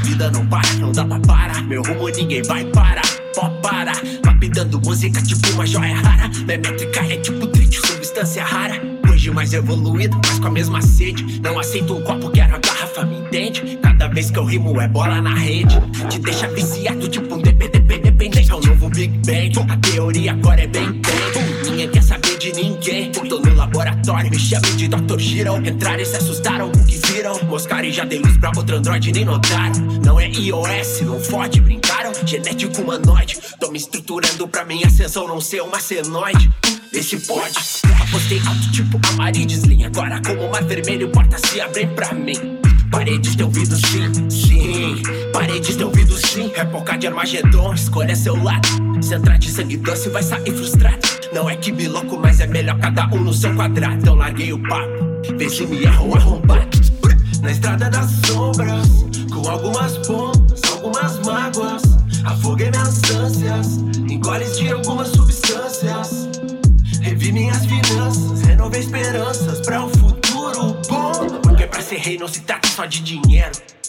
vida não para, não dá pra parar. Meu rumo ninguém vai parar, pode parar. Lapidando música tipo uma joia rara. Minha métrica é tipo trite, substância rara. Hoje mais evoluído, mas com a mesma sede. Não aceito um copo, quero a garrafa, me entende? Cada vez que eu rimo é bola na rede. Te deixa viciado tipo um dependente. É o novo Big Bang, a teoria agora é bem entende. Ninguém quer saber de ninguém. Tô no laboratório, me chamem de Dr. Giro. Entraram e se assustaram, o que viram? Moscaram e já dei luz pra outro Android, nem notaram. Não é iOS, não fode, brincaram? Genético humanoide, tô me estruturando pra minha ascensão não ser uma senoide. Vê se pode. Apostei alto tipo Amarides Slim. Agora como mar vermelho, portas se abrem pra mim. Paredes de ouvido sim, sim. Paredes de ouvido sim. Época de Armagedon, escolha seu lado. Se entrar de sangue doce vai sair frustrado. Não é que biloco, mas é melhor cada um no seu quadrado. Então larguei o papo, vê se me erro arrombado. Na estrada das sombras, com algumas pontas, algumas mágoas. Afoguei minhas ânsias, engoles de algumas substâncias. Revi minhas finanças, renovei esperanças pra um futuro bom. Porque pra ser rei não se trata só de dinheiro,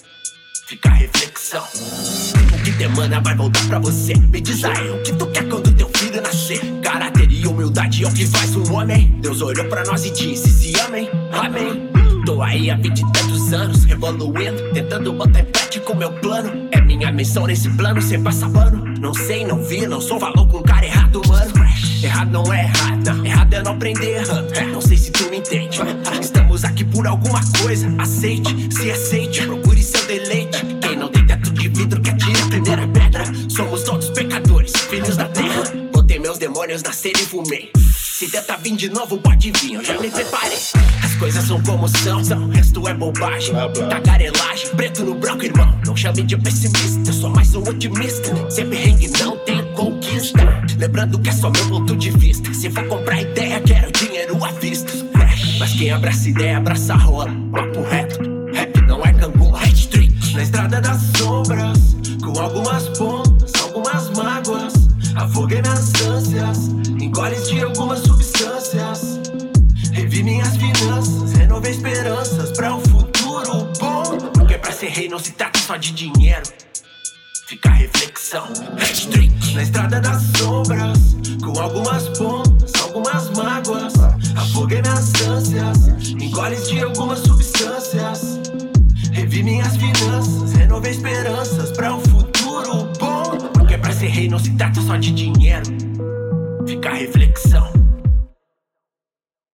fica a reflexão. O que demanda vai voltar pra você. Me diz aí o que tu quer quando teu filho nascer. Caráter e humildade é o que faz um homem. Deus olhou pra nós e disse: se amem, amém. Tô aí há 20 e tantos anos, evoluindo, tentando botar em prática o meu plano. É minha missão nesse plano, cê passa pano. Não sei, não vi, não sou valor com cara errado, mano. Errado não é errado, não. Errado é não aprender errando. Não sei se tu me entende. Estamos aqui por alguma coisa. Aceite, se aceite, procure seu deleite. Quem não tem teto de vidro que atire a primeira pedra. Somos todos pecadores, filhos da terra. Botei meus demônios nascer e fumei. Se tenta vir de novo, pode vir, eu já me preparei. As coisas são como são, o resto é bobagem. Tagarelagem, preto no branco, irmão. Não chame de pessimista, eu sou mais um otimista. Sempre rengue, não tem conquista. Lembrando que é só meu ponto de vista. Se for comprar ideia, quero dinheiro à vista. Mas quem abraça ideia, abraça rola. Papo reto, rap não é gangorra, é street. Na estrada das sombras, com algumas pontas, algumas mágoas. Afoguei minhas ânsias, engoles de algumas substâncias. Revi minhas finanças, renovei esperanças pra um futuro bom. Porque pra ser rei não se trata só de dinheiro, fica a reflexão. Na estrada das sombras, com algumas pontas, algumas mágoas. Afoguei minhas ânsias, engoles de algumas substâncias. Revi minhas finanças, renovei esperanças pra um futuro bom. Porque pra ser rei não se trata só de dinheiro, fica a reflexão.